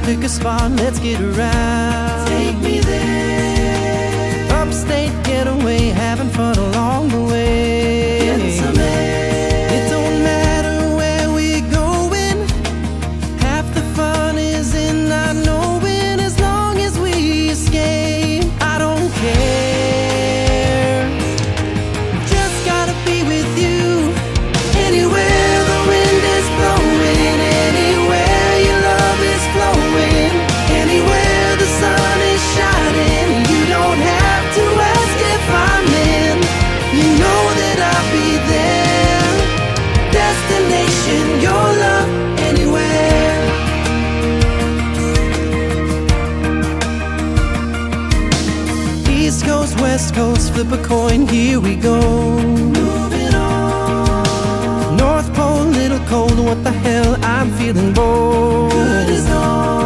pick a spot, let's get around. Take me there. Upstate getaway, having fun along the way. Getting some air. It don't matter where we're going, half the fun is in not knowing. As long as we escape, I don't care. Just gotta be with you. Anywhere the wind is blowing, anywhere your love is flowing, anywhere the sun is shining. You don't have to ask if I'm in. You know that I'll be there. Destination, your love, anywhere. East Coast, West Coast, flip a coin, here we go. Moving on. North Pole, little cold, what the hell, I'm feeling bold. Good as all.